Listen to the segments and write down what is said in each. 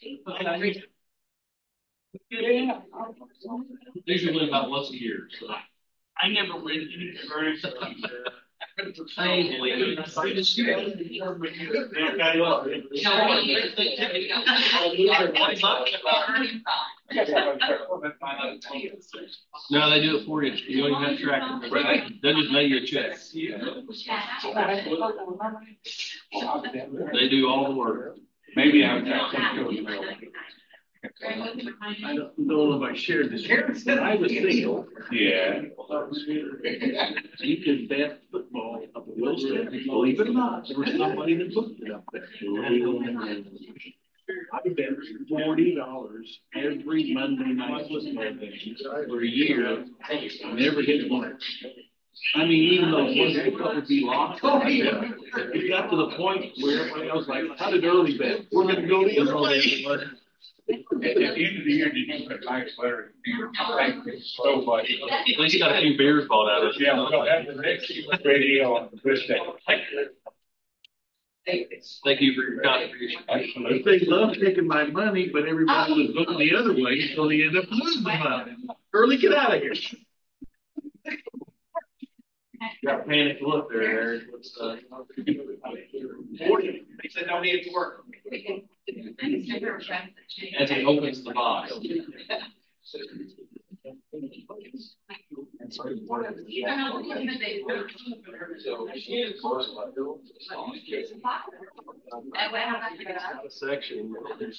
Usually live about once a year. So. I never went to the No, they do it for you. You don't even have to track it. Right. They'll just mail you a check. They do all the work. Maybe I'm trying to take the mail. I don't know if I shared this. I was single. Yeah. You can bet football up at Wilson. Believe it or not, there was somebody that booked it up there. I bet $40 every Monday night football game for a year. Never hit one. I mean, even though one would be locked, it got to the point where everybody else was like, how did early bet? We're going to go the other way. At the end of the year, did you put a nice letter? Thank you so much. At least you got a few beers bought out of it. Yeah, we'll have the next radio on this day. Thank you for your contribution. Absolutely. They love taking my money, but everybody was looking the other way, so they end up losing money. Early, get out of here. Got a panic look there, Eric. What's 40? They said don't need to work. As he opens the box. Section.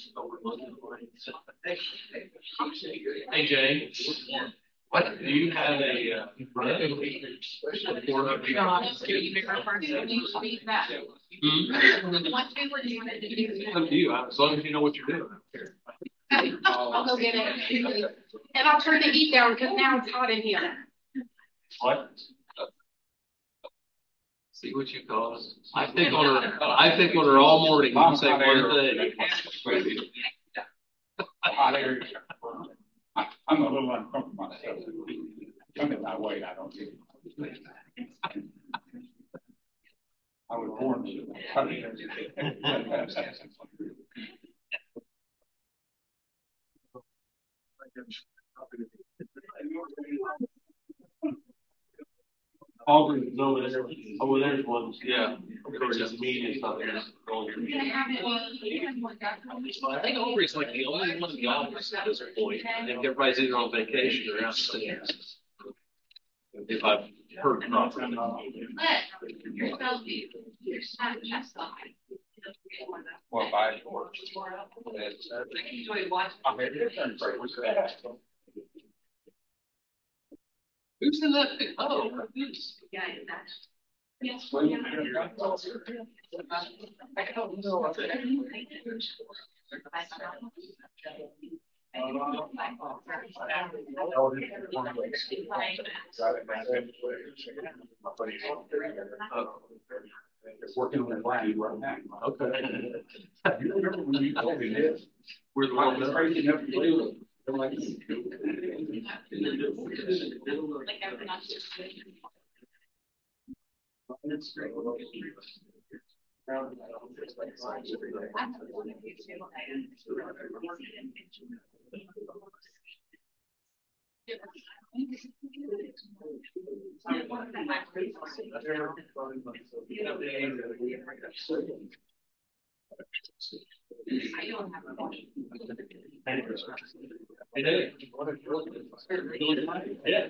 Hey Jay. What do you have a Up to you. As long as you know what you're doing. I'll go get it. And I'll turn the heat down because now it's hot in here. What? See what you call us. I think on her all morning. You say one thing. I'm a little uncomfortable myself. Coming my way, I don't get it. I was born to Auburn, no, there's one. Yeah. Of course, it's media and stuff. I think Auburn's like the only one in the office at this point. I think everybody's either on vacation or out staying. If I've heard properly. well, by Who's in that? Oh, who's? Yes. It's working on that line right now. Okay. You remember when you told me this? We're the ones that breaking up the deal. It's great. Yeah.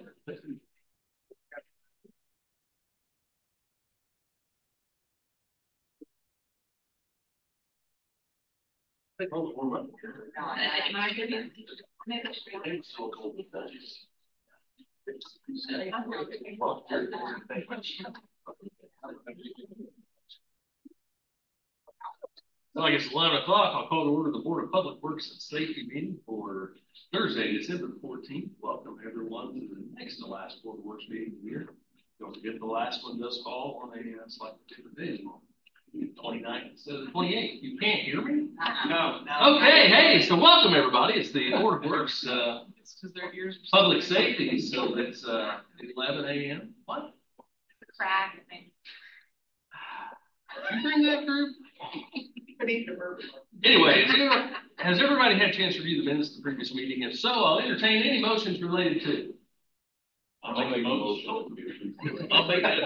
Like it's 11 o'clock, I'll call to order the Board of Public Works and Safety meeting for Thursday, December 14th. Welcome everyone to the next to last Board of Works meeting of the year. Don't forget the last one does fall on a slightly different day. 29th instead of the 28th. You can't hear me? No. Okay, hey, so welcome everybody. It's the Board of Works Public Safety. So it's 11 a.m. What? Crack. You bring that group? Anyway, has everybody had a chance to review the minutes of the previous meeting? If so, I'll entertain any motions related to. I'll make a motion. I'll make that.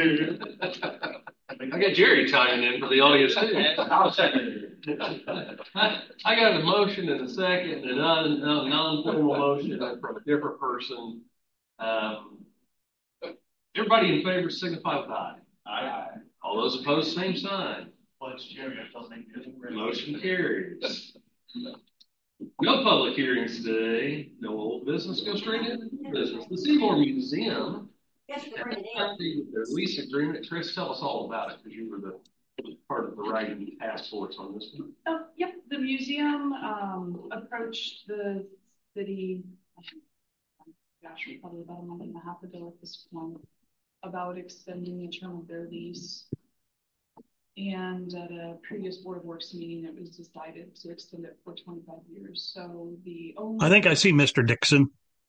I got Jerry chiming in for the audience too. I'll second it. I got a motion and a second, and a non-formal motion from a different person. Everybody in favor signify with aye. Aye. All those opposed, same sign. Motion carries. No public hearings today. No old business. Go straight into business. The Seymour Museum. Their lease agreement. Chris, tell us all about it because you were the part of the writing task force on this one. Oh, yep. The museum approached the city, probably about a month and a half ago at this point, about extending the term of their lease. And at a previous Board of Works meeting, it was decided to extend it for 25 years. So the only— I think I see Mr. Dixon.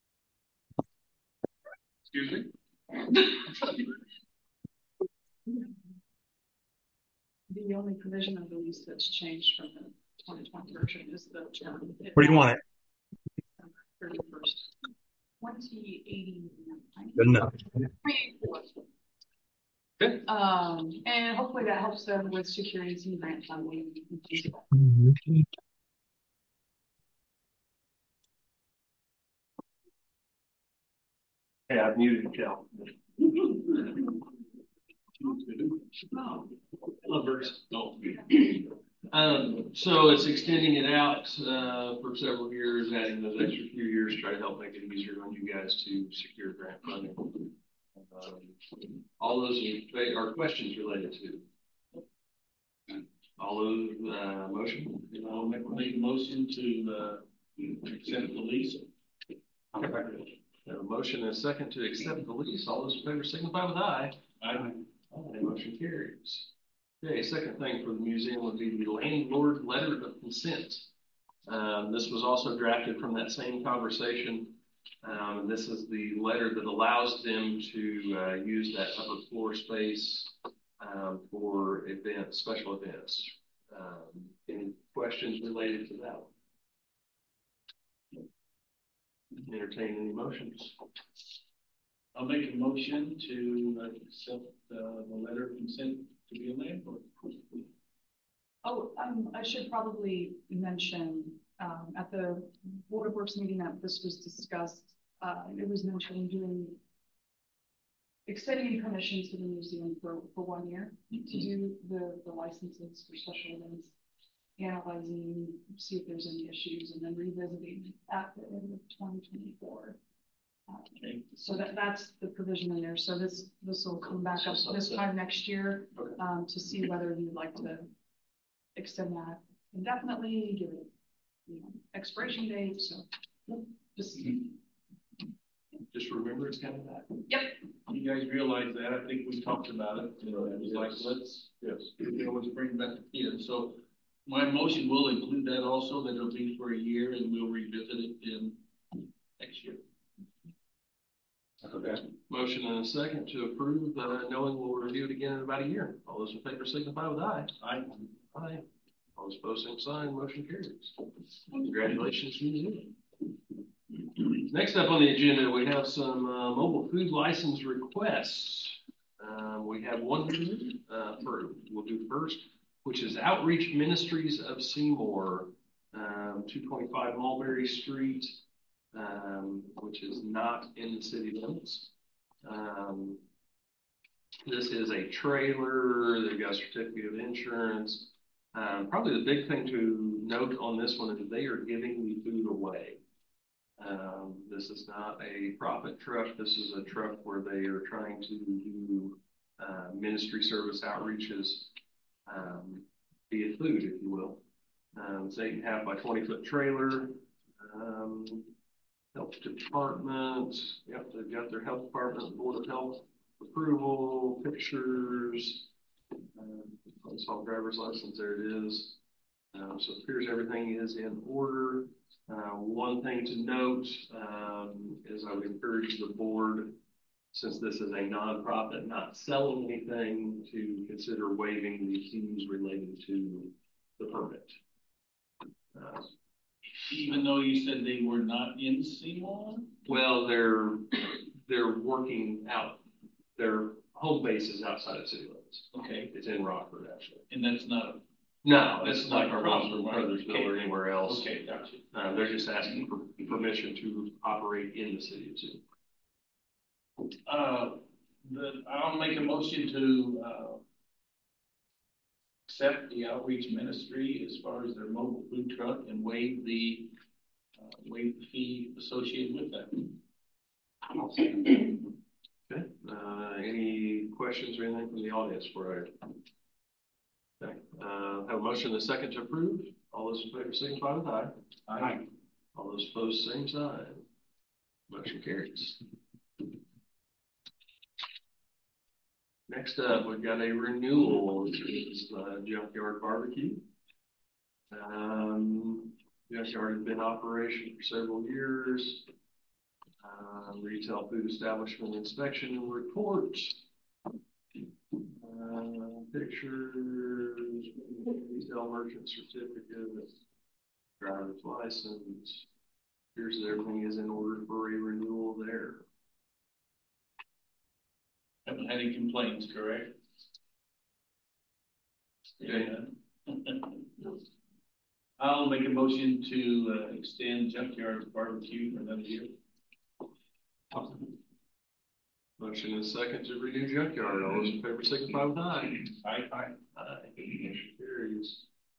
Excuse me? The only provision of the lease that's changed from the 2020 version is the term. Where do you want it? 31st, 2089. Good enough. And hopefully that helps them with securing some grant funding. Hey, I've muted Kel. So it's extending it out for several years, adding those extra few years to try to help make it easier on you guys to secure grant funding. All those are questions related to all those motion. I'll make a motion to accept the lease. A motion and a second to accept the lease. All those in favor signify with aye. Aye. Motion carries. Okay, second thing for the museum would be the landlord letter of consent. This was also drafted from that same conversation. And this is the letter that allows them to use that upper floor space for events, special events. Any questions related to that one? Entertain any motions. I'll make a motion to accept the letter of consent to be a landlord. Oh, I should probably mention at the Board of Works meeting that this was discussed. It was mentioned doing extending permission to the museum for 1 year to do the licenses for special events, analyzing, see if there's any issues, and then revisiting at the end of 2024. Okay. So that's the provision in there. So this will come back up this time next year to see whether you'd like to extend that indefinitely, give it expiration date. So just remember it's coming back. Yep. You guys realize that? I think we talked about it. It was like, let's bring it back in. So my motion will include that also, that it'll be for a year and we'll revisit it in next year. Okay. Motion and a second to approve, knowing we'll review it again in about a year. All those in favor signify with aye. Aye. Aye. All those opposed, same sign. Motion carries. Congratulations, museum. Next up on the agenda, we have some mobile food license requests. We have one we'll do first, which is Outreach Ministries of Seymour, 225 Mulberry Street, which is not in the city limits. This is a trailer. They've got a certificate of insurance. Probably the big thing to note on this one is they are giving the food away. This is not a profit truck. This is a truck where they are trying to do ministry service outreaches via food, if you will. It's 8.5 by 20-foot trailer. Health department. Yep, they've got their health department, Board of Health approval, pictures. All driver's license. There it is. So it appears everything is in order. One thing to note is I would encourage the board, since this is a nonprofit not selling anything, to consider waiving the fees related to the permit. Even though you said they were not in Seymour? Well, they're working out, their home base is outside of city limits. Okay, It's in Rockford, actually. and that's not, No, That's it's not not a across problem, from right? Brothersville or anywhere else. okay, gotcha. They're just asking for permission to operate in the city of Seymour. I'll make a motion to, accept the outreach ministry as far as their mobile food truck and waive the fee associated with that. Okay, any questions or anything from the audience for I? Okay, have a motion and a second to approve. All those in favor signify with aye. Aye. All those opposed, same sign. Motion carries. Next up, we've got a renewal. This is Junkyard Barbecue. Junkyard has been in operation for several years. Retail food establishment inspection and report. Pictures, retail merchant certificate, driver's license. Here's that everything is in order for a renewal there. Haven't had any complaints, correct? Okay. I'll make a motion to extend Junkyard Barbecue for another year. Motion and second to renew Junkyard. All those in favor signify with aye. Aye. Aye. Motion carries.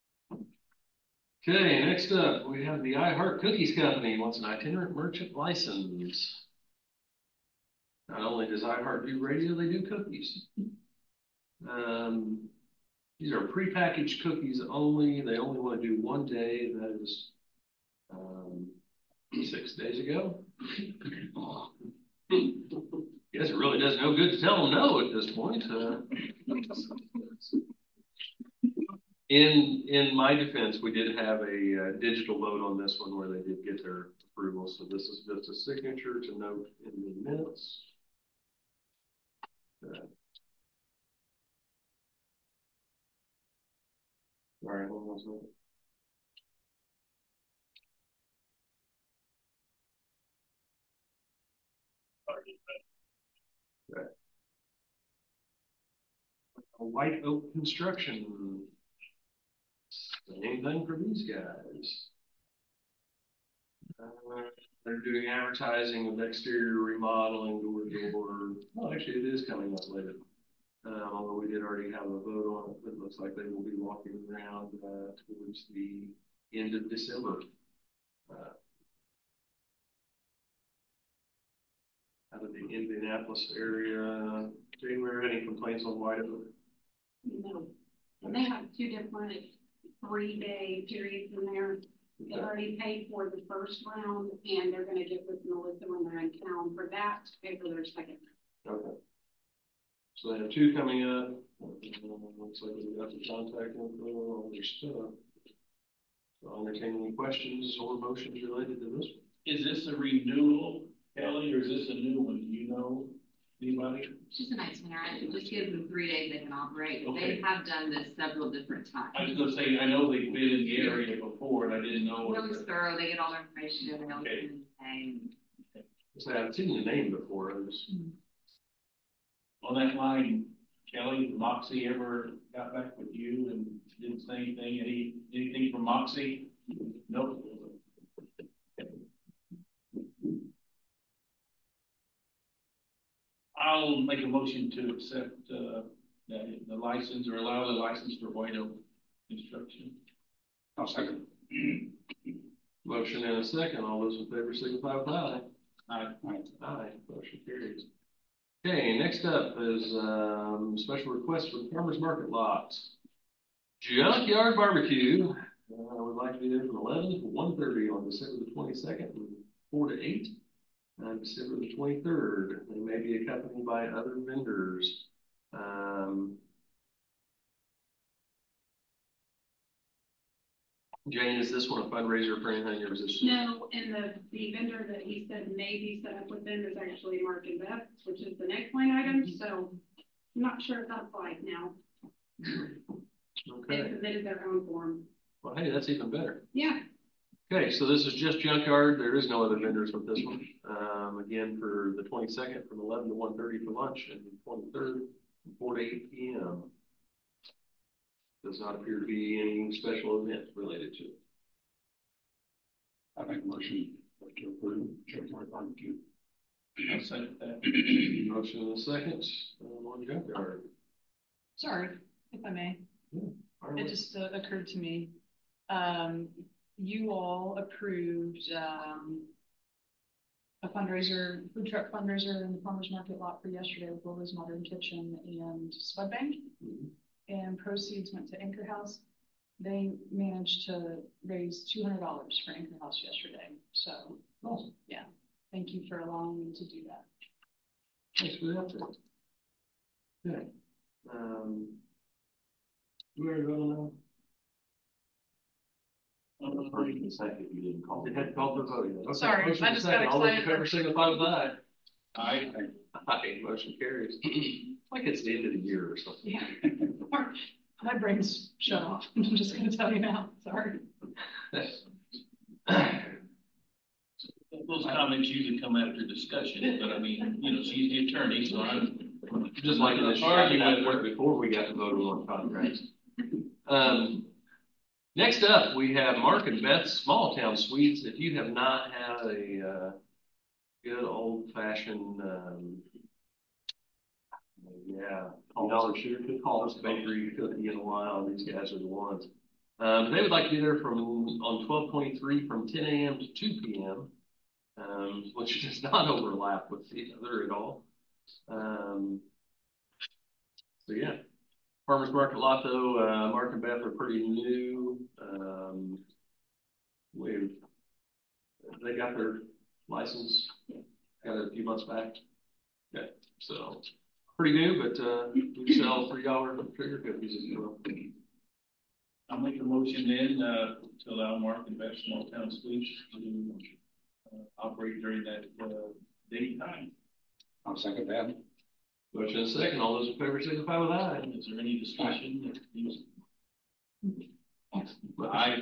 Okay, next up, we have the I Heart Cookies Company wants an itinerant merchant license. Not only does I Heart do radio, they do cookies. These are prepackaged cookies only. They only want to do one day. That is 6 days ago. Guess it really does no good to tell them no at this point. In my defense, we did have a digital vote on this one where they did get their approval. So this is just a signature to note in the minutes. All right, hold on a second. Okay. White Oak Construction. Same thing for these guys. They're doing advertising with exterior remodeling, door to door. Oh, actually, it is coming up later. Although we did already have a vote on it, it looks like they will be walking around towards the end of December. Out of the Indianapolis area. January, any complaints on White Oak? No. And they have two different 3-day periods in there. They already paid for the first round, and they're gonna get with Melissa when they're in town for that to pay for their second. Okay. So they have two coming up. Looks like we got the contact info, all their stuff. So I'll entertain any questions or motions related to this one. Is this a renewal, Kelly, or is this a new one? Do you know anybody? She's a nice one, right? Just give them 3 days they can operate. Okay. They have done this several different times. I was gonna say, I know they've been in the area before, and I didn't know. Really thorough, they get all their information in, Okay. So I've seen the name before. I was, On that line, Kelly, Moxie ever got back with you and didn't say anything? Anything from Moxie? Nope. I'll make a motion to accept the license or allow the license for White Oak Construction. I'll second. Motion and a second. All those in favor signify with aye. Aye. Aye. Motion carries. Okay, next up is special request for the farmers market lots. Junkyard Barbecue. I would like to be there from 11 to 1:30 on December the 22nd and 4 to 8. On December the 23rd. They may be accompanied by other vendors. Jane, is this one a fundraiser for anything, or is this? No, and the vendor that he said may be set up with them is actually Mark and Beth, which is the next line item, so I'm not sure if that's live now. Okay. They submitted their own form. Well, hey, that's even better. Yeah, Okay, so this is just junkyard. There is no other vendors with this one. Again, for the 22nd, from 11 to 1:30 for lunch, and the 23rd, from 4 to 8 p.m. Does not appear to be any special event related to it. I make a motion to approve junkyard barbecue. I'll second that. Motion and a second on junkyard. Sorry, if I may. It just occurred to me, you all approved, a fundraiser, food truck fundraiser in the farmer's market lot for yesterday with Lily's Modern Kitchen and Spud Bank. And proceeds went to Anchor House. They managed to raise $200 for Anchor House yesterday. So, Awesome. yeah, thank you for allowing me to do that. Thanks for the update. Okay. You already voted on Second, you didn't call. that? It had called for voting. Okay, Sorry, motion I and just second. got All those in excited. favor signify with aye. Aye. Aye, motion carries. Like it's the end of the year or something. Yeah. My brain's shut off. I'm just going to tell you now. Sorry. Those comments usually come after discussion, but I mean, you know, she's the attorney, so I'm. Just like in the argument with before we got to vote on contracts. Next up, we have Mark and Beth's Small Town Sweets. If you have not had a good old fashioned, Dollar Sugar Cost Bakery cookie in a while, these guys are the ones. They would like to be there on 12/23 from 10 a.m. to 2 p.m., which does not overlap with the other at all. So yeah, Farmers Market lot though, Mark and Beth are pretty new. They got their license, got it a few months back. Yeah, so pretty new, but we sell $3 sugar cookies as well. I'll make a motion then, to allow Mark and Beth Small Town Sweets to operate during that, date time. I'll second that. Motion and second. All those in favor signify with aye. Is there any discussion? Aye.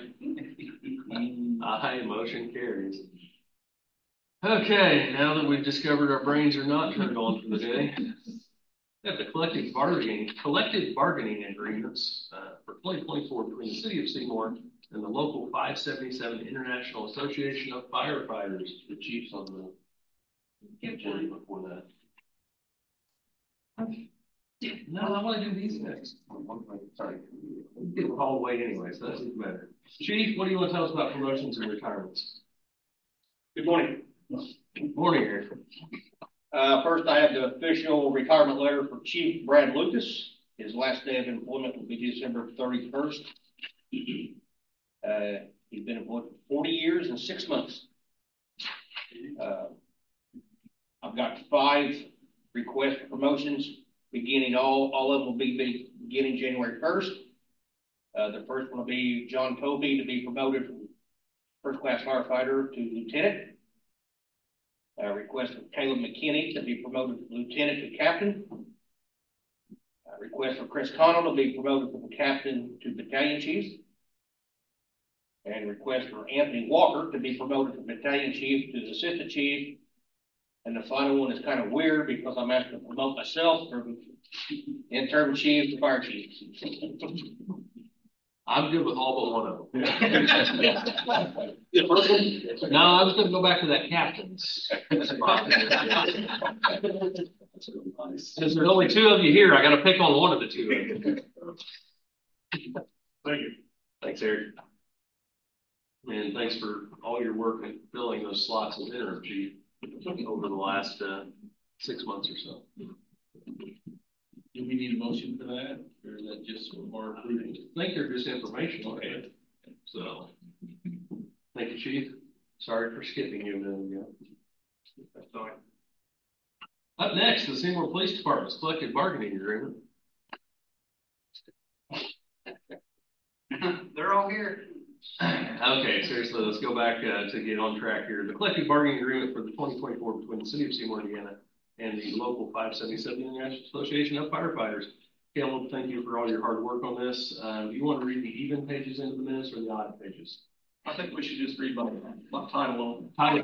Aye, motion carries. Okay, now that we've discovered our brains are not turned on for the day, we have the collective bargaining agreements for 2024 between the City of Seymour and the local 577 International Association of Firefighters. The chief's on the agenda before that. No, I want to do these next. Sorry. We get called away anyway, so that's even better. Chief, what do you want to tell us about promotions and retirements? Good morning. Morning, Eric. First, I have the official retirement letter for Chief Brad Lucas. His last day of employment will be December 31st. He's been employed for 40 years and 6 months. I've got 5 requests for promotions, beginning all of them will be beginning January 1st. The first one will be John Toby to be promoted from first class firefighter to lieutenant. Request for Caleb McKinney to be promoted from lieutenant to captain. Request for Chris Connell to be promoted from captain to battalion chief. And request for Anthony Walker to be promoted from battalion chief to assistant chief. And the final one is kind of weird because I'm asked to promote myself from interim chief to fire chief. I'm good with all but one of them. The first one? No, I was going to go back to that captain's. Since there's only 2 of you here, I got to pick on one of the 2 of you. Thank you. Thanks, Eric. And thanks for all your work in filling those slots as interim chief over the last 6 months or so. Do we need a motion for that, or is that just more approval? I think they're just informational. Okay. So, thank you, Chief. Sorry for skipping you a minute ago. That's fine. Up next, the Seymour Police Department's collective bargaining agreement. They're all here. Okay, seriously, let's go back to get on track here. The collective bargaining agreement for the 2024 between the City of Seymour, Indiana, and the local 577 International Association of Firefighters Caleb, thank you for all your hard work on this. Do you want to read the even pages into the minutes or the odd pages? I think we should just read by title alone. I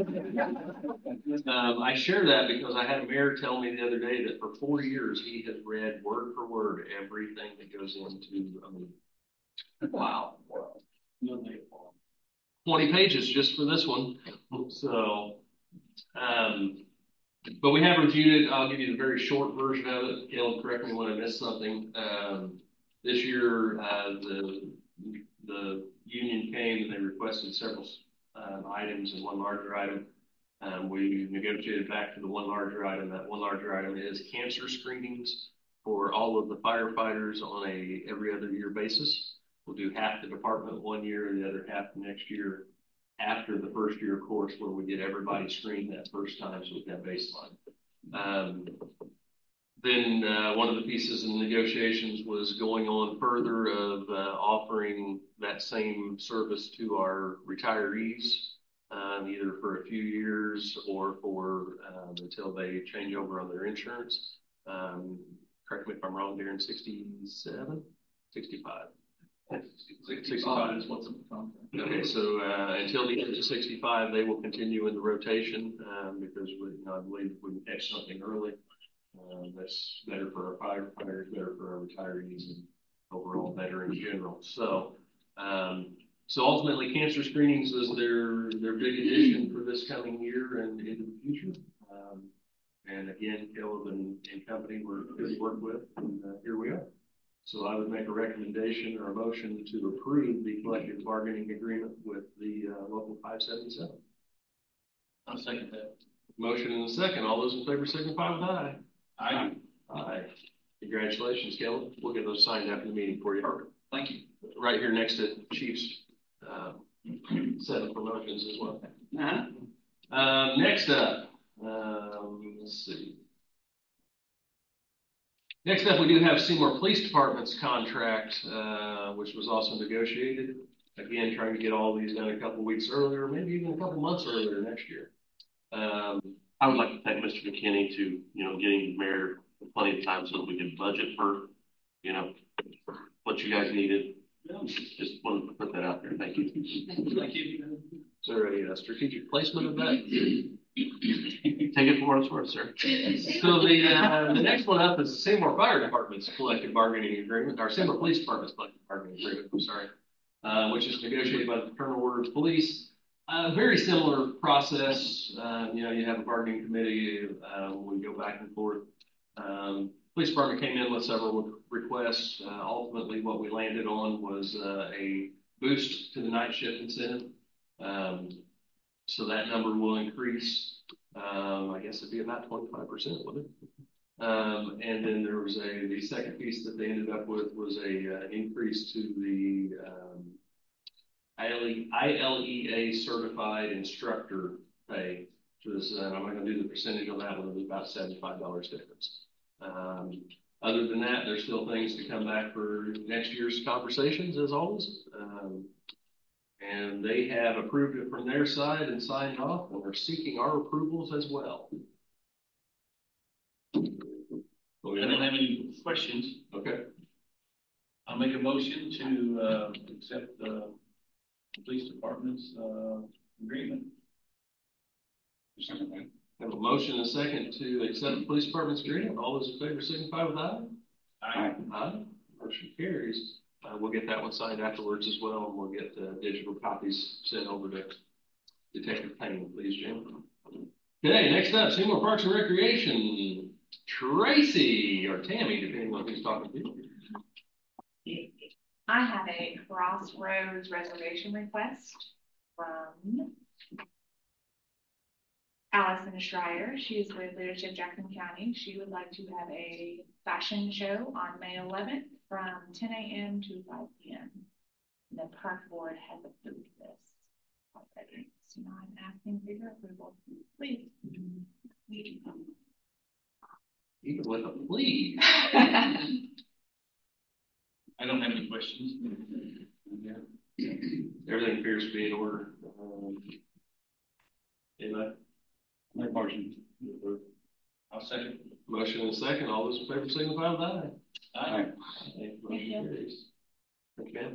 share that because I had a mayor tell me the other day that for 4 years, he has read word for word everything that goes into a meeting. Wow. 20 pages just for this one. So, but we have reviewed it. I'll give you the very short version of it. Caleb, correct me when I missed something. This year, the union came and they requested several items and one larger item. We negotiated back to the one larger item. That one larger item is cancer screenings for all of the firefighters on a every other year basis. We'll do half the department 1 year and the other half the next year after the first year course where we get everybody screened that first time so we have baseline. Then one of the pieces in negotiations was going on further of offering that same service to our retirees, either for a few years or for until they change over on their insurance. Correct me if I'm wrong, Darren, 67, 65. 65 is what's in the contract. Okay, so until the age of 65, they will continue in the rotation because I believe we can catch something early. That's better for our firefighters, better for our retirees, and overall better in general. So, so ultimately, cancer screenings is their big addition for this coming year and into the future. And again, Caleb and company were good to work with, and here we are. So I would make a recommendation or a motion to approve the collective bargaining agreement with the local 577. I'll second that. Motion and a second. All those in favor signify with aye. Aye. Aye. Congratulations, Caleb. We'll get those signed after the meeting for you. Thank you. Right here next to Chief's set of promotions as well. Next up, let's see. Next up, we do have Seymour Police Department's contract, which was also negotiated. Again, trying to get all these done a couple weeks earlier, maybe even a couple months earlier next year. I would like to thank Mr. McKinney to, getting the mayor plenty of time so that we could budget for, what you guys needed. Just wanted to put that out there. Thank you. Thank you. Is there a strategic placement of that? Take it for what it's worth, sir. So the next one up is the Seymour Fire Department's collective bargaining agreement, or Seymour Police Department's collective bargaining agreement, I'm sorry, which is negotiated by the Fraternal Order of Police. Very similar process. You have a bargaining committee. We go back and forth. Police department came in with several requests. Ultimately, what we landed on was a boost to the night shift incentive. So that number will increase. I guess it'd be about 25%, wouldn't it? And then there was the second piece that they ended up with was an increase to the ILEA certified instructor pay. To this, I'm not going to do the percentage on that one. It was about $75 difference. Other than that, there's still things to come back for next year's conversations, as always. And they have approved it from their side and signed off, and they're seeking our approvals as well. I don't have any questions. Okay. I'll make a motion to accept the police department's agreement. I have a motion and a second to accept the police department's agreement. All those in favor signify with aye. Aye. Aye. Motion carries. We'll get that one signed afterwards as well, and we'll get digital copies sent over to Detective Payne, please, Jim. Okay, next up, Seymour Parks and Recreation. Tracy, or Tammy, depending on who's talking to. I have a Crossroads reservation request from Allison Schreier. She is with Leadership Jackson County. She would like to have a fashion show on May 11th from 10 a.m. to 5 p.m. The park board has approved this already. So now I'm asking for your approval. Please. Even with a plea. I don't have any questions. Yeah. Everything appears to be in order. Anybody? Make motion. I'll second. Motion and second. All those in favor signify with aye. Aye. Motion carries. Okay.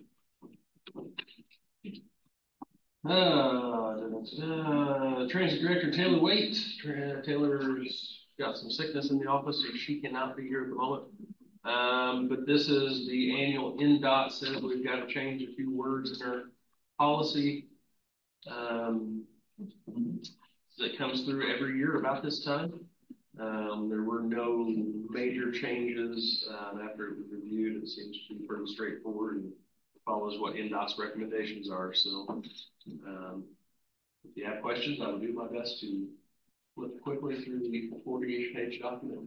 Transit Director Taylor Waite. Taylor's got some sickness in the office, so she cannot be here at the moment. But this is the annual NDOT says we've got to change a few words in our policy. That comes through every year about this time. There were no major changes after it was reviewed. It seems to be pretty straightforward and follows what NDOT's recommendations are. So if you have questions, I will do my best to flip quickly through the 48-page document.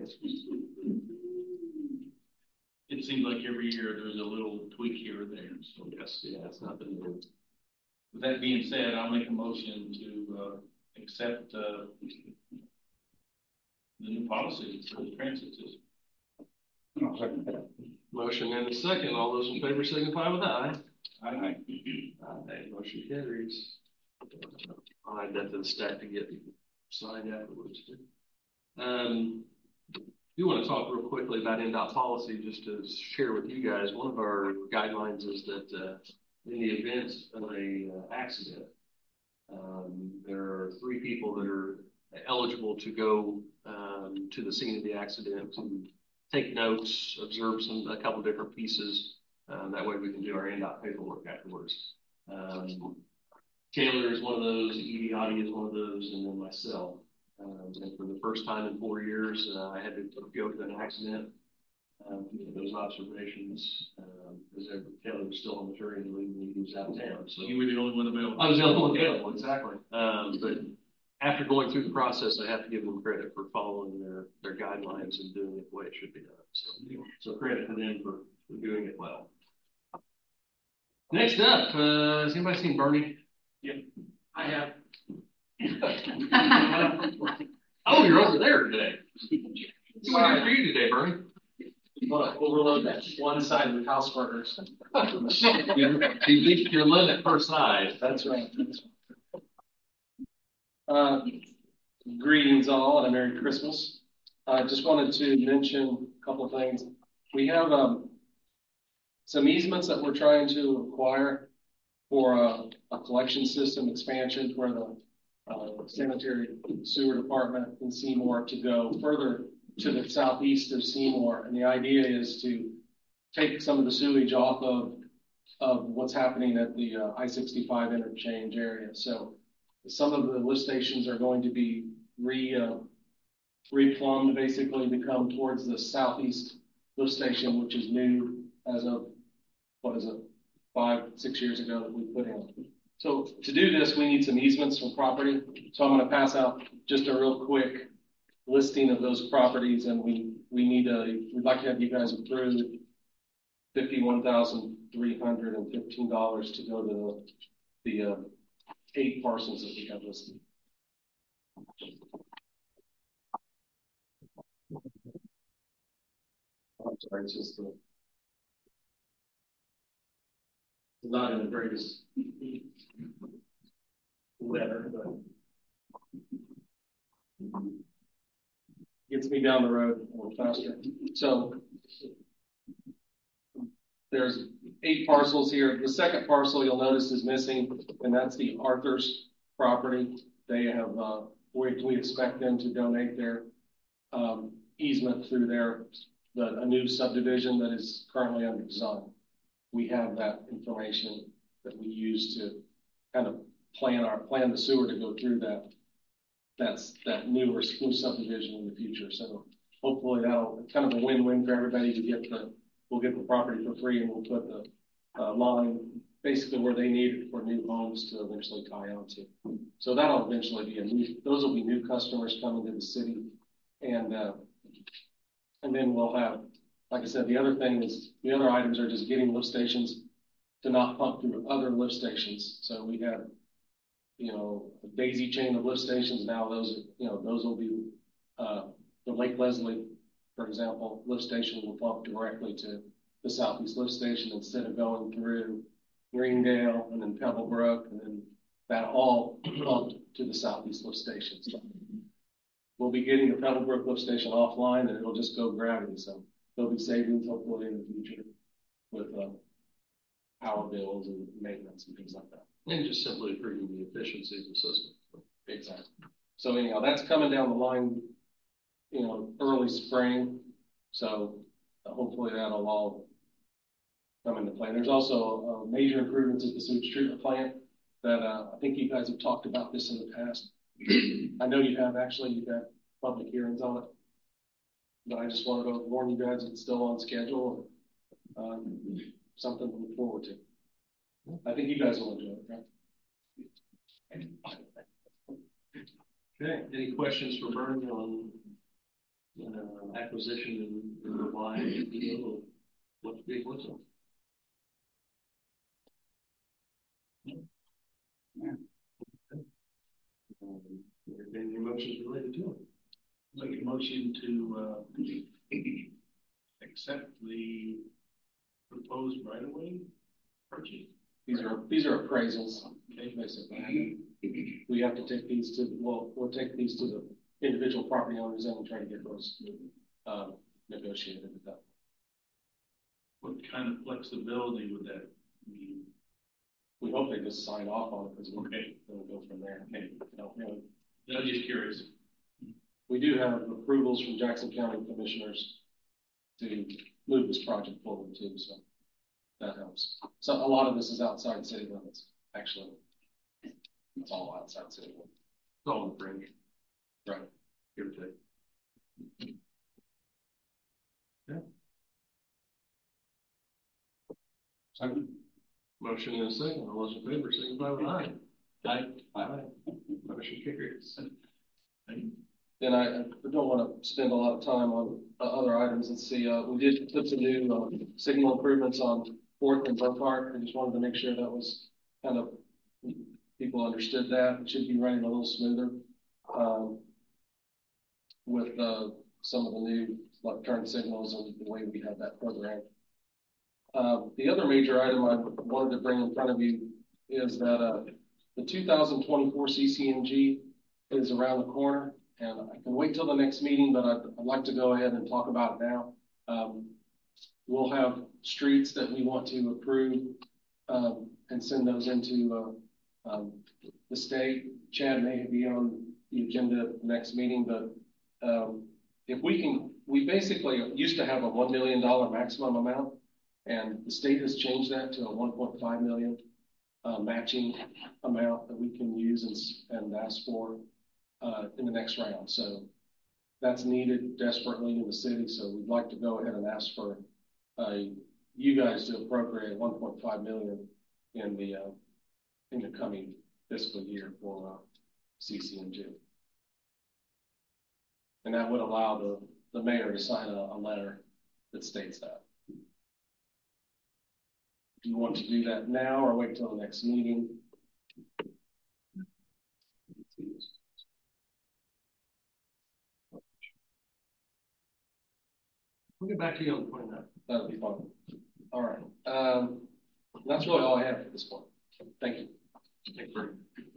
It seems like every year there's a little tweak here or there. So Yes, yeah, it's not been new. with that being said, I'll make a motion to accept the new policy for the transit system. Motion and a second. All those in favor signify with aye. Aye. Aye. Motion carries. I'll add that to the stack to get signed afterwards. Do want to talk real quickly about NDOT policy, just to share with you guys. One of our guidelines is that in the event of a accident, there are 3 people that are eligible to go to the scene of the accident to take notes, observe a couple different pieces. That way we can do our NDOT paperwork afterwards. Taylor is one of those, Edie Audie is one of those, and then myself. And for the first time in 4 years, I had to go to an accident, those observations, because Taylor was still on maternity leave and he was out of town. So You were the only one available. I was the only one available, exactly. But after going through the process, I have to give them credit for following their guidelines and doing it the way it should be done. So credit to them for doing it well. Next up, has anybody seen Bernie? Yeah. I have. Oh, you're over there today. What did for you today, Bernie? Overload that one side with house burgers. You reached your limit per side. That's right. Greetings all and a Merry Christmas. I just wanted to mention a couple of things. We have some easements that we're trying to acquire for a collection system expansion for the sanitary sewer department in Seymour to go further to the southeast of Seymour. And the idea is to take some of the sewage off of what's happening at the I-65 interchange area. So some of the lift stations are going to be replumbed basically to come towards the southeast lift station, which is new as of, 5-6 years ago that we put in. So to do this, we need some easements from property. So I'm going to pass out just a real quick listing of those properties, and we'd like to have you guys approve $51,315 to go to the 8 parcels that we have listed. I'm sorry, it's just not in the greatest letter, but gets me down the road a little faster. So there's 8 parcels here. The second parcel you'll notice is missing, and that's the Arthur's property. They have, we expect them to donate their easement through a new subdivision that is currently under design. We have that information that we use to kind of plan the sewer to go through that new subdivision in the future. So hopefully that'll kind of a win-win for everybody we'll get the property for free, and we'll put the line basically where they need it for new homes to eventually tie onto. So that'll eventually be those will be new customers coming to the city. And then we'll have, like I said, the other items are just getting lift stations to not pump through other lift stations. So we have, a daisy chain of lift stations. Now those will be, the Lake Leslie, for example, lift station will pump directly to the southeast lift station instead of going through Greendale and then Pebblebrook, and then that all pumped to the southeast lift station. So we'll be getting the Pebblebrook lift station offline, and it'll just go gravity. So there'll be savings hopefully in the future with, power bills and maintenance and things like that. And just simply improving the efficiency of the system. Exactly. So anyhow, that's coming down the line, early spring. So hopefully that'll all come into play. There's also major improvements at the sewage treatment plant that I think you guys have talked about this in the past. I know you have actually, you've had public hearings on it. But I just wanted to warn you guys it's still on schedule. Something to look forward to. I think you guys will enjoy it, right? Okay, any questions for Bernie on acquisition and why, what's big, what's up? Any motions related to it? Make a motion to accept the proposed right-of-way purchase. These are appraisals, basically. We have to take these to, we'll take these to the individual property owners and try to get those negotiated with them. What kind of flexibility would that mean? We hope they just sign off on it because we'll go from there. Okay. I was just curious. We do have approvals from Jackson County commissioners to move this project forward too, so that helps. So a lot of this is outside city limits, actually. It's all outside city limits. It's all in the fringe. Right. Give or take. Yeah. Second. Motion and a second. All those in favor, signify with aye. Aye. Motion carries. Then I don't want to spend a lot of time on other items. Let's see, we did put some new signal improvements on 4th and Burkhart. I just wanted to make sure that was kind of, people understood that. It should be running a little smoother with some of the new left turn signals and the way we have that programmed. The other major item I wanted to bring in front of you is that the 2024 CCNG is around the corner. And I can wait till the next meeting, but I'd like to go ahead and talk about it now. We'll have streets that we want to approve and send those into the state. Chad may be on the agenda at the next meeting, but if we basically used to have a $1 million maximum amount, and the state has changed that to a 1.5 million matching amount that we can use and ask for in the next round. So that's needed desperately in the city. So we'd like to go ahead and ask for you guys to appropriate 1.5 million in the coming fiscal year for CCNG. And that would allow the mayor to sign a letter that states that. Do you want to do that now or wait till the next meeting? We'll get back to you on the 29th. That'll be fun. All right. That's really all I have at this point. Thank you. Thanks, Bert.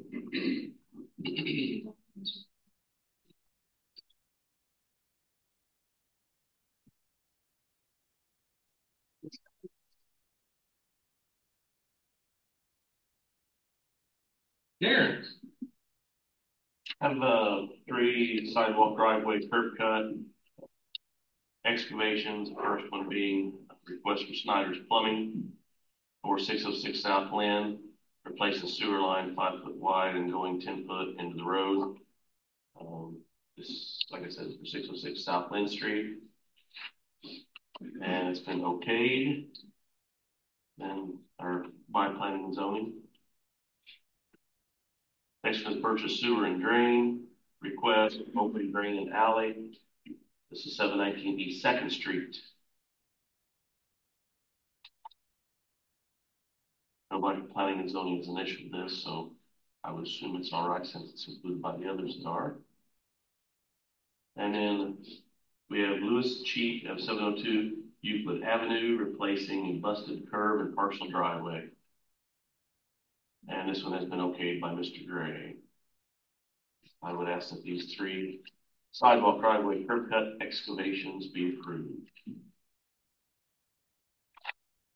Darren. Have 3 sidewalk driveway curb cut excavations. The first one being a request from Snyder's Plumbing for 606 South Lynn, replacing sewer line 5 foot wide and going 10 foot into the road. This, like I said, is for 606 South Lynn Street, and it's been okayed and or by planning and zoning. Next one is purchase sewer and drain request, open drain and alley. This is 719 East 2nd Street. Nobody planning and zoning has initialed this, so I would assume it's all right since it's included by the others that are. And then we have Lewis Cheek of 702 Euclid Avenue, replacing a busted curb and partial driveway. And this one has been okayed by Mr. Gray. I would ask that these 3 sidewalk driveway curb cut excavations be approved.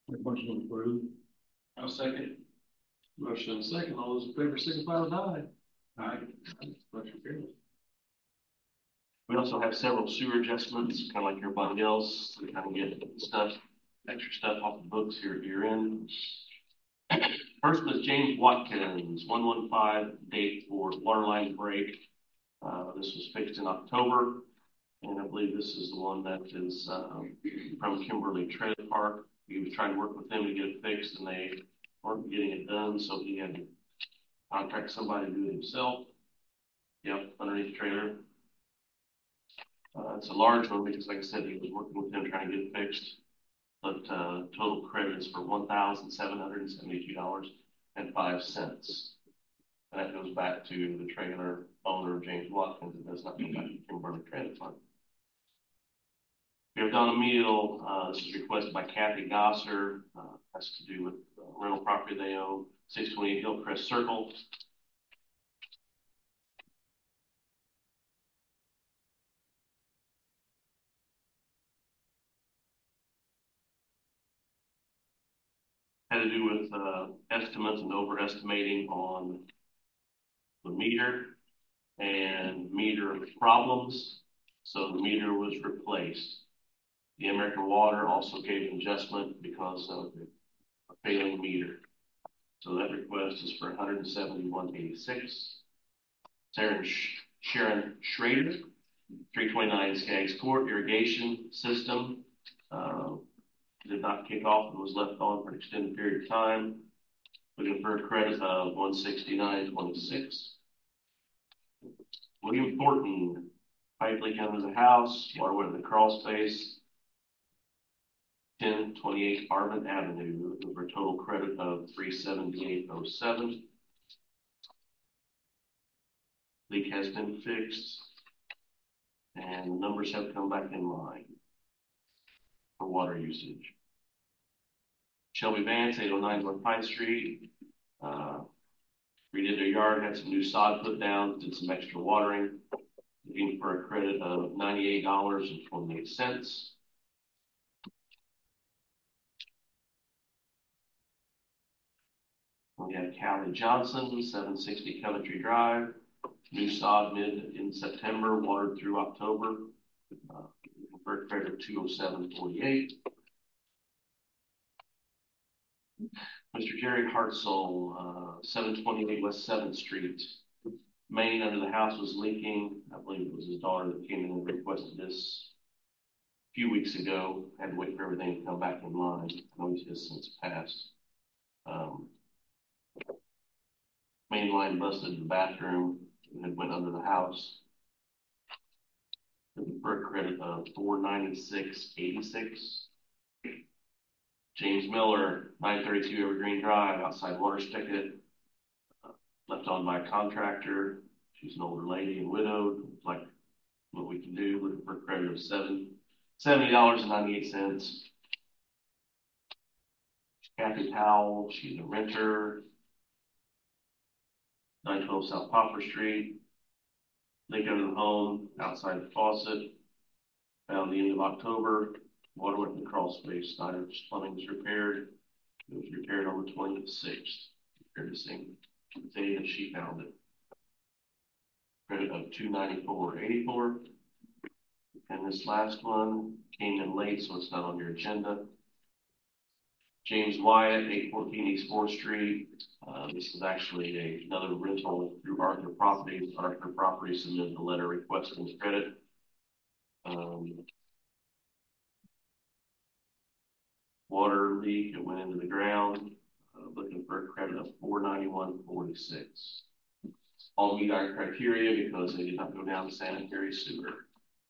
Motion approved. I'll second. Motion and second, all those in favor signify with aye. Aye. Motion carries. We also have several sewer adjustments, kind of like everybody else, to kind of get extra stuff off the books here at year end. First was James Watkins, 115 date for water line break. This was fixed in October, and I believe this is the one that is from Kimberly Trailer Park. He was trying to work with them to get it fixed, and they weren't getting it done, so he had to contract somebody to do it himself. Yep, underneath the trailer. It's a large one because, like I said, he was working with them trying to get it fixed. But total credit is for $1,772.05. And that goes back to the trailer owner, James Watkins. It does not go back to Kimberly Credit Fund. We have done a meal. This is requested by Kathy Gosser. Has to do with rental property they own, 628 Hillcrest Circle. Had to do with estimates and overestimating on the meter and meter problems. So the meter was replaced. The American Water also gave an adjustment because of a failing meter. So that request is for $171.86. Sharon Schrader, 329 Skaggs Court irrigation system. Did not kick off and was left on for an extended period of time. Looking for a credit of $169.26. William Thornton, pipe leak under the house, water went in the crawl space. 1028 Arvin Avenue, looking for a total credit of $378.07. Leak has been fixed, and numbers have come back in line for water usage. Shelby Vance, 809 North Pine Street. Redid their yard, had some new sod put down, did some extra watering. Looking for a credit of $98.28. We have Callie Johnson, 760 Coventry Drive. New sod in September, watered through October. Looking for a credit of $207.48. Mr. Jerry Hartzell, 728 West 7th Street. Main under the house was leaking. I believe it was his daughter that came in and requested this a few weeks ago. Had to wait for everything to come back in line. I know he's just since passed. Main line busted in the bathroom and it went under the house. Looking for a credit of $496.86. James Miller, 932 Evergreen Drive, outside water spigot, left on by a contractor. She's an older lady and widowed. Like what we can do, looking for a credit of $70.98. Kathy Powell, she's a renter. 912 South Poplar Street. Leak under the home, outside the faucet. Found the end of October. Water went in the crawl space. Snyder's plumbing was repaired. It was repaired on the 26th. Repaired the same day that she found it. Credit of $294.84. And this last one came in late, so it's not on your agenda. James Wyatt, 814 East 4th Street. This is actually another rental through Arthur Properties. Arthur Properties submitted a letter requesting credit. Water leak, it went into the ground. Looking for a credit of $491.46. All meet our criteria because they did not go down sanitary sewer.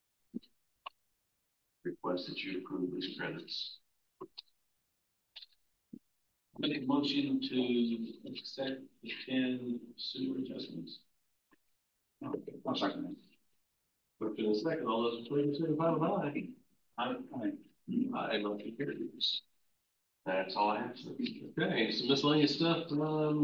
Request that you approve these credits. Make a motion to accept the 10 sewer adjustments. I'll second that. Motion and second, all those in favor signify with aye. Aye, motion carries. That's all I have, sir. Okay, some miscellaneous stuff, not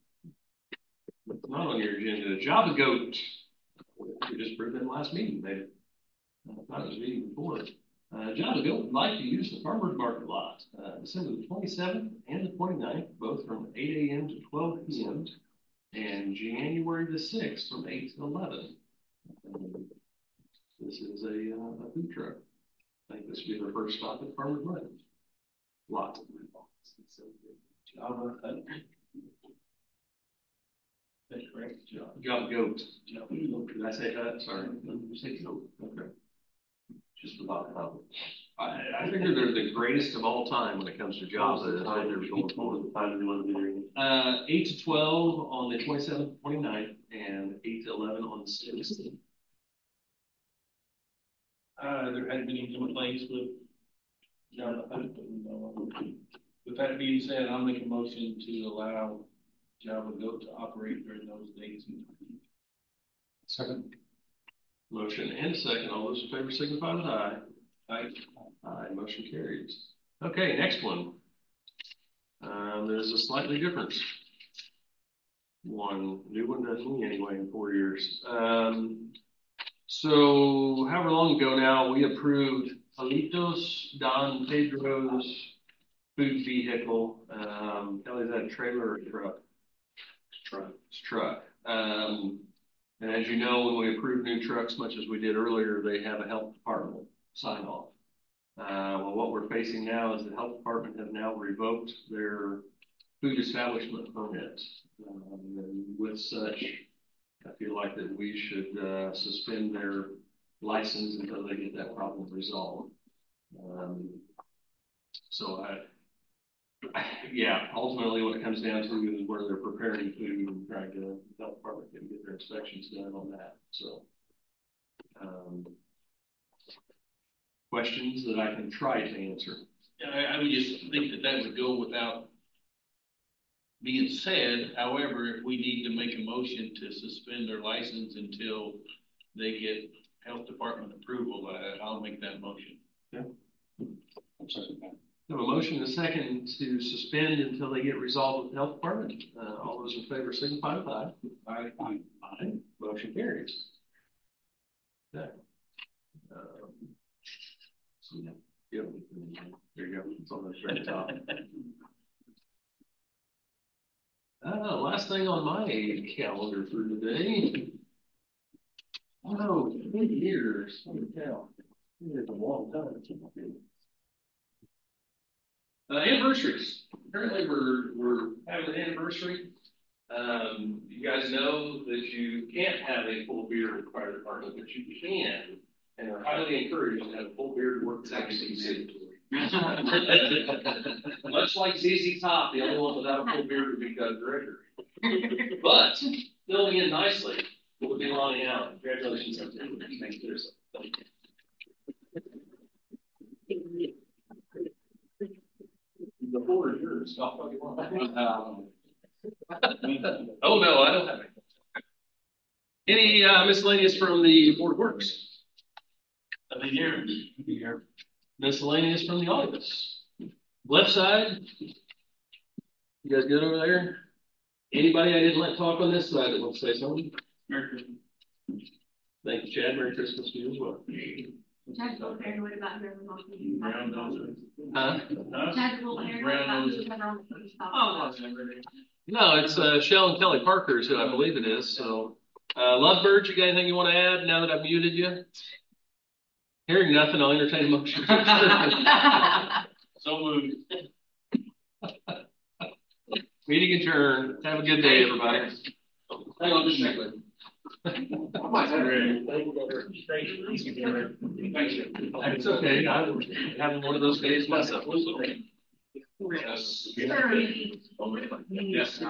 on your agenda. Job Goat. We just proved that last meeting, maybe. I thought it was meeting before. John DeVille would like to use the farmer's market lot, December the 27th and the 29th, both from 8 a.m. to 12 p.m. and January the 6th from 8 to 11. This is a food truck. I think this would be their first stop at farmer's market lot. Java, that's correct. Java goat. Did I say that? Sorry. You say goat. Okay. Just about how. I figure they're the greatest of all time when it comes to Java. That's what they're going for. 8 to 12 on the 27th, 29th, and 8 to 11 on the 16th. There hadn't been any complaints with Java. With that being said, I'll make a motion to allow Java Goat to operate during those days. Second. Motion and a second. All those in favor signify with aye. Aye. Aye. Motion carries. Okay, next one. There's a slightly different one. New one to me anyway in 4 years. So however long ago now, we approved Alitos Don Pedro's food vehicle. Kelly, is that a trailer or a truck? It's truck. And as you know, when we approve new trucks, much as we did earlier, they have a health department sign off. Well, what we're facing now is the health department have now revoked their food establishment permit. And with such, I feel like that we should suspend their license until they get that problem resolved. Yeah, ultimately what it comes down to is where they're preparing food and trying to, the health department can get their inspections done on that. So, questions that I can try to answer. I would just think that would go without being said. However, if we need to make a motion to suspend their license until they get health department approval, I'll make that motion. Yeah. We have a motion and a second to suspend until they get resolved with the health department. All those in favor signify with aye. Aye. Aye. Aye. Motion carries. Okay. Yep. There you go. It's on the very top. Last thing on my calendar for today. Oh, 8 years. Holy cow. It's a long time. Anniversaries. Apparently we're having an anniversary. You guys know that you can't have a full beard at the fire department, but you can, and are highly encouraged to have a full beard work actually mandatory. Much like ZZ Top, the only one without a full beard would be Doug Gregory. But filling in nicely would be Lonnie Allen. Congratulations on that. Thank you. The floor is yours. Oh no, I don't have any. Any miscellaneous from the Board of Works? Nothing here. Miscellaneous from the office. Left side. You guys good over there? Anybody I didn't let talk on this side that wants to say something? Merry Christmas. Thank you, Chad. Merry Christmas to you as well. Chad's a little paranoid about whoever wants to do Brown nose. Huh? Chad's a little paranoid about whoever on the first Oh, no, it's Shell and Kelly Parker's who I believe it is. So, Lovebird, you got anything you want to add now that I've muted you? Hearing nothing, I'll entertain a motion. So moved. Meeting adjourned. Have a good day, everybody. Hang on just a second. It's okay. I'm having one of those days myself. Yes. Yes.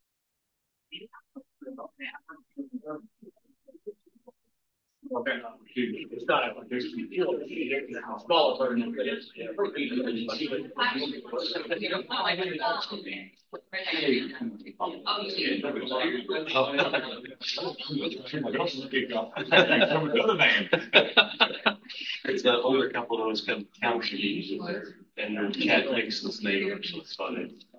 Okay. It's not like there's smaller version, but it's. It's an older couple that always come to town meetings, and their cat thinks his neighbor, so it's funny.